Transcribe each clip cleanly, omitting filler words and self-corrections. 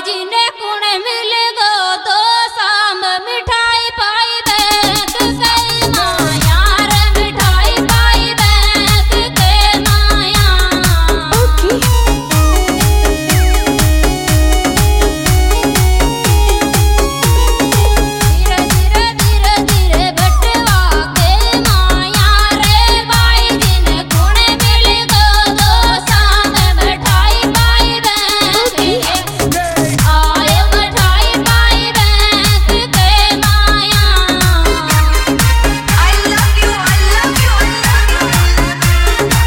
जी ने कुण मिल गो तो शाम मिठाई पाई बैठ के माया रे मिठाई पाई बैठ के माया। धीरे धीरे धीरे धीरे बटवा के माया रे भाई जी ने कुण मिल गो तो शाम मिठाई पाई बैठ के आए मिठाई पाई बैठ के माया। I love you, I love you, I love you.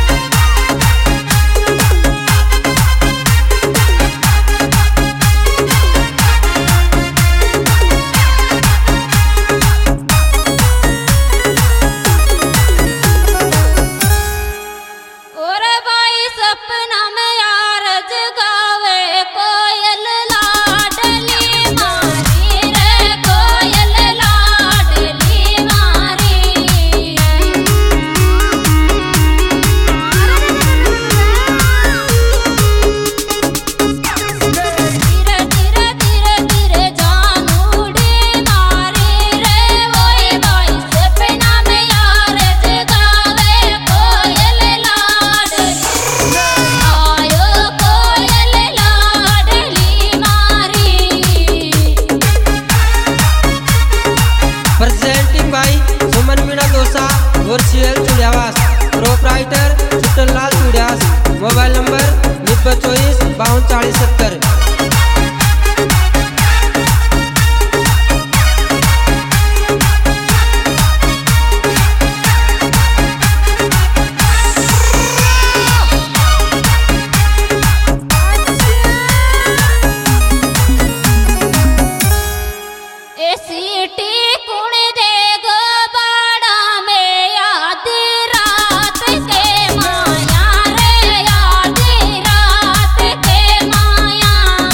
और भाई सपना में यार जगावे कोयल लाडली मारी रे कोयल लाडली मारी। धीरे धीरे धीरे धीरे जान उड़ी मारी रे वही भाई सपना में यार जगावे कोयल लाडली आयो कोयल लाडली मारी। प्रेजेंटिंग बाई सुमन मीणा दोसा और C L Chudiyawas, proprietor Chhuttanlal Chudiyas, mobile number 9024 52 40 70। ए सीटी कुण दे गो बाड़ा में आधी रात के माया रे आधी रात के माया।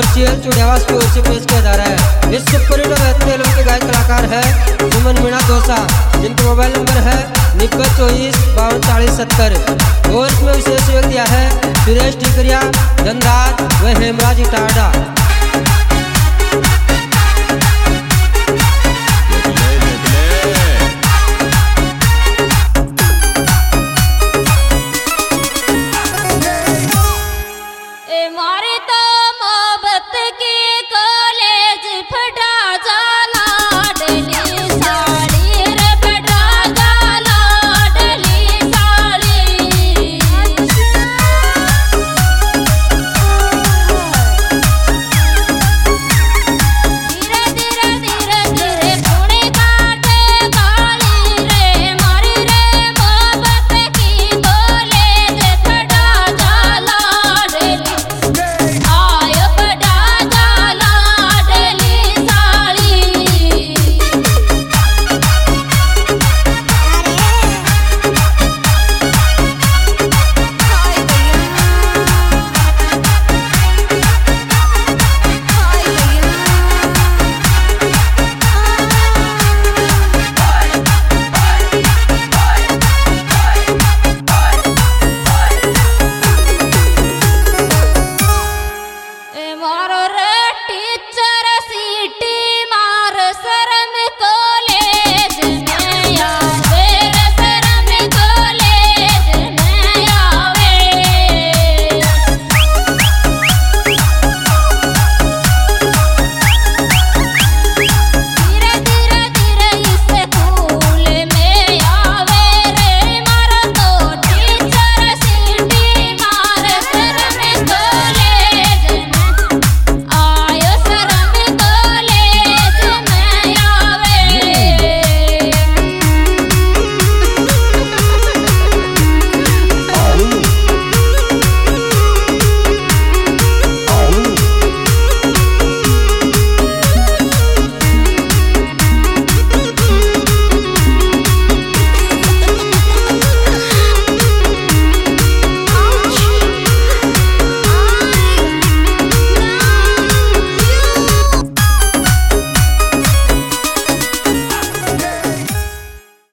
और CL चुड़ियावास की ओर से पेश किया जा रहा है। इस सुपर हिट फिल्म के गायक कलाकार है सुमन मीणा दोसा, जिनका मोबाइल नंबर है 9024 52 40 70। और इसमें विशेष सहयोग दिया है सुरेश टिकरिया, धनराज व हेमराज इटारडा।